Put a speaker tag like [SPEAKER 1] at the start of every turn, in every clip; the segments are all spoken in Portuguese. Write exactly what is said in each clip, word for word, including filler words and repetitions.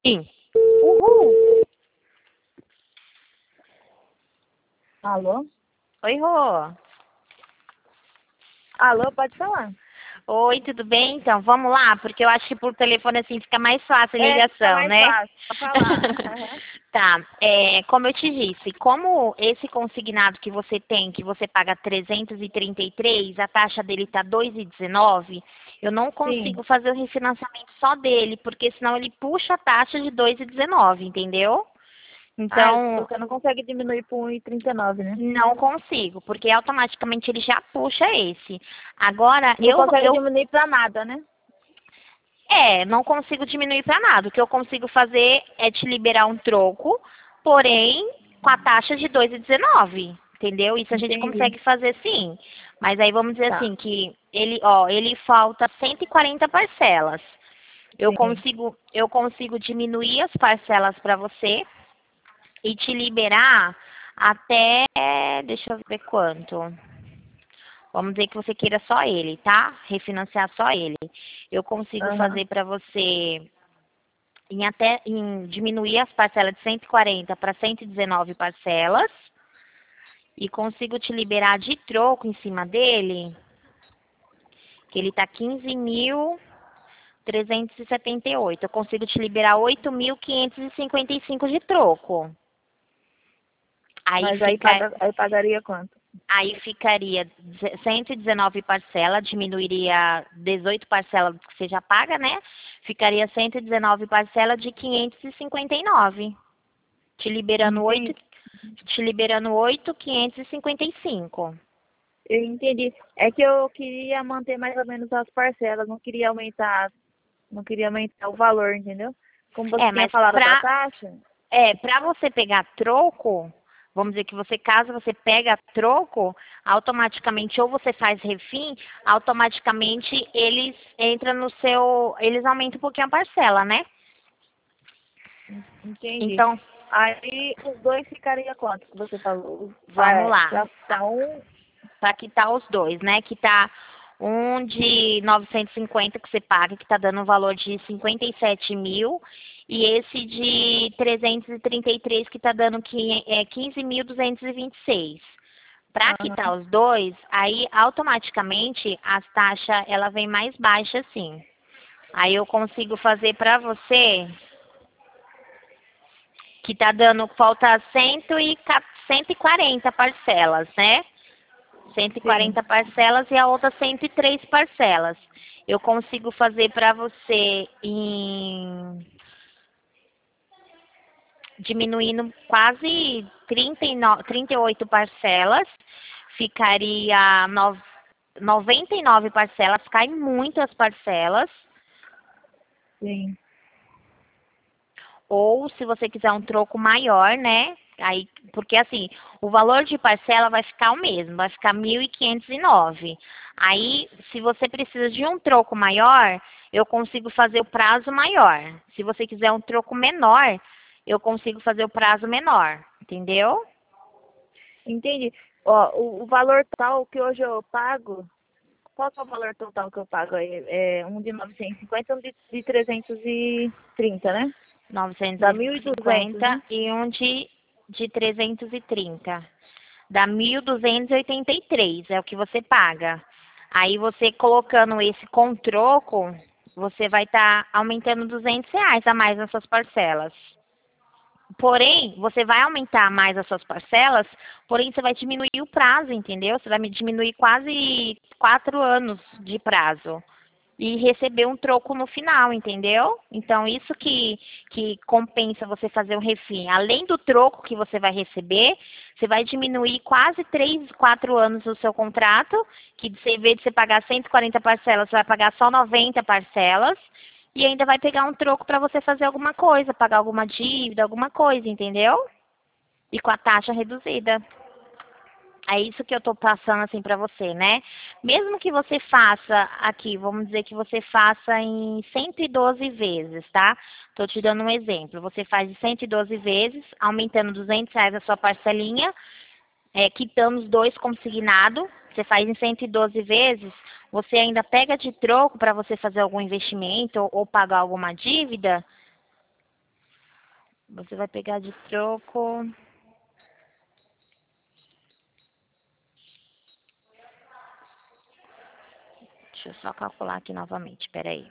[SPEAKER 1] Sim.
[SPEAKER 2] Uhul! Alô?
[SPEAKER 1] Oi, Rô.
[SPEAKER 2] Alô, pode falar.
[SPEAKER 1] Oi, tudo bem? Então, vamos lá, porque eu acho que por telefone assim fica mais fácil a
[SPEAKER 2] É, fica
[SPEAKER 1] ligação,
[SPEAKER 2] mais
[SPEAKER 1] né?
[SPEAKER 2] fácil pra falar. Aham.
[SPEAKER 1] Tá, é, como eu te disse, como esse consignado que você tem, que você paga trezentos e trinta e três, a taxa dele tá dois e dezenove, eu não
[SPEAKER 2] Sim.
[SPEAKER 1] consigo fazer o refinanciamento só dele, porque senão ele puxa a taxa de dois e dezenove, entendeu?
[SPEAKER 2] Ah,
[SPEAKER 1] Então,
[SPEAKER 2] você não consegue diminuir por um e trinta e nove, né?
[SPEAKER 1] não consigo, porque automaticamente ele já puxa esse. Agora,
[SPEAKER 2] Não
[SPEAKER 1] eu,
[SPEAKER 2] consegue
[SPEAKER 1] eu
[SPEAKER 2] diminuir pra nada, né?
[SPEAKER 1] É, não consigo diminuir para nada. O que eu consigo fazer é te liberar um troco, porém com a taxa de dois e dezenove, entendeu? Isso a gente
[SPEAKER 2] Entendi.
[SPEAKER 1] consegue fazer sim. Mas aí vamos dizer
[SPEAKER 2] Tá.
[SPEAKER 1] assim que ele, ó, ele falta cento e quarenta parcelas. Eu
[SPEAKER 2] Sim.
[SPEAKER 1] consigo, eu consigo diminuir as parcelas para você e te liberar até, deixa eu ver quanto. Vamos dizer que você queira só ele, tá? Refinanciar só ele. Eu consigo
[SPEAKER 2] Aham.
[SPEAKER 1] fazer para você em até em diminuir as parcelas de cento e quarenta para cento e dezenove parcelas e consigo te liberar de troco em cima dele, que ele tá quinze mil trezentos e setenta e oito. Eu consigo te liberar oito mil quinhentos e cinquenta e cinco de troco. Aí
[SPEAKER 2] Mas aí
[SPEAKER 1] fica
[SPEAKER 2] paga, aí pagaria quanto?
[SPEAKER 1] Aí ficaria cento e dezenove parcela, diminuiria dezoito parcelas que você já paga, né? Ficaria cento e dezenove parcela de quinhentos e cinquenta e nove, te liberando oito,
[SPEAKER 2] Entendi.
[SPEAKER 1] te liberando oito, quinhentos e cinquenta e cinco.
[SPEAKER 2] Eu entendi. É que eu queria manter mais ou menos as parcelas, não queria aumentar, não queria aumentar o valor, entendeu? Como você
[SPEAKER 1] É,
[SPEAKER 2] tinha
[SPEAKER 1] mas
[SPEAKER 2] falado da
[SPEAKER 1] pra,
[SPEAKER 2] taxa.
[SPEAKER 1] é, pra você pegar troco, vamos dizer que você, caso você pega troco, automaticamente ou você faz refim, automaticamente eles entram no seu, eles aumentam um pouquinho a parcela, né?
[SPEAKER 2] Entendi.
[SPEAKER 1] Então,
[SPEAKER 2] Aí os dois ficaria quanto que você falou?
[SPEAKER 1] vamos
[SPEAKER 2] Vai,
[SPEAKER 1] lá.
[SPEAKER 2] pra, pra um.
[SPEAKER 1] Para quitar os dois, né? Que tá um de novecentos e cinquenta que você paga, que tá dando um valor de cinquenta e sete mil, e esse de trezentos e trinta e três que tá dando qui- é, quinze mil duzentos e vinte e seis. Para quitar
[SPEAKER 2] Aham.
[SPEAKER 1] os dois, aí automaticamente as taxas ela vem mais baixa assim. Aí eu consigo fazer para você que tá dando falta cento e ca- cento e quarenta parcelas, né? cento e
[SPEAKER 2] Sim.
[SPEAKER 1] quarenta parcelas e a outra cento e três parcelas. Eu consigo fazer para você em diminuindo quase trinta e nove, trinta e oito parcelas, ficaria no, noventa e nove parcelas, cai muitas parcelas.
[SPEAKER 2] Sim.
[SPEAKER 1] Ou se você quiser um troco maior, né? Aí, porque assim, o valor de parcela vai ficar o mesmo, vai ficar mil e quinhentos e nove. Aí, se você precisa de um troco maior, eu consigo fazer o prazo maior. Se você quiser um troco menor, eu consigo fazer o prazo menor, entendeu?
[SPEAKER 2] Entendi. Ó, o, o valor total que hoje eu pago, qual que é o valor total que eu pago aí? É um de novecentos e cinquenta e um de, de trezentos e trinta, né? Dá mil e duzentos,
[SPEAKER 1] novecentos e cinquenta
[SPEAKER 2] né?
[SPEAKER 1] e um de, de trezentos e trinta. Dá mil duzentos e oitenta e três, é o que você paga. Aí você colocando esse com troco, você vai estar aumentando duzentos reais a mais nas suas parcelas. Porém, você vai aumentar mais as suas parcelas, porém você vai diminuir o prazo, entendeu? Você vai me diminuir quase quatro anos de prazo e receber um troco no final, entendeu? Então, isso que, que compensa você fazer um refim. Além do troco que você vai receber, você vai diminuir quase três, quatro anos o seu contrato, que você, em vez de você pagar cento e quarenta parcelas, você vai pagar só noventa parcelas, e ainda vai pegar um troco para você fazer alguma coisa, pagar alguma dívida, alguma coisa, entendeu? E com a taxa reduzida. É isso que eu estou passando assim para você, né? Mesmo que você faça aqui, vamos dizer que você faça em cento e doze vezes, tá? Estou te dando um exemplo. Você faz em cento e doze vezes, aumentando duzentos reais a sua parcelinha, é, quitando os dois consignado. Você faz em cento e doze vezes, você ainda pega de troco para você fazer algum investimento ou, ou pagar alguma dívida. Você vai pegar de troco. Deixa eu só calcular aqui novamente, peraí.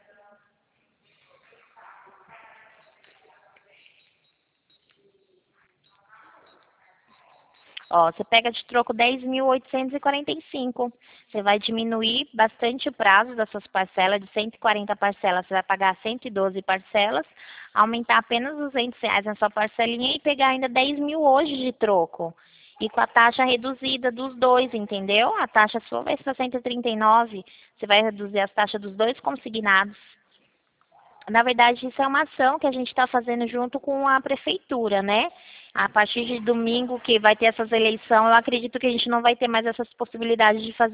[SPEAKER 1] Ó, você pega de troco dez mil oitocentos e quarenta e cinco. Você vai diminuir bastante o prazo das suas parcelas. De cento e quarenta parcelas, você vai pagar cento e doze parcelas. Aumentar apenas duzentos reais na sua parcelinha e pegar ainda dez mil hoje de troco. E com a taxa reduzida dos dois, entendeu? A taxa sua vai ser cento e trinta e nove. Você vai reduzir as taxas dos dois consignados. Na verdade, isso é uma ação que a gente está fazendo junto com a prefeitura, né? A partir de domingo que vai ter essas eleições, eu acredito que a gente não vai ter mais essas possibilidades de fazer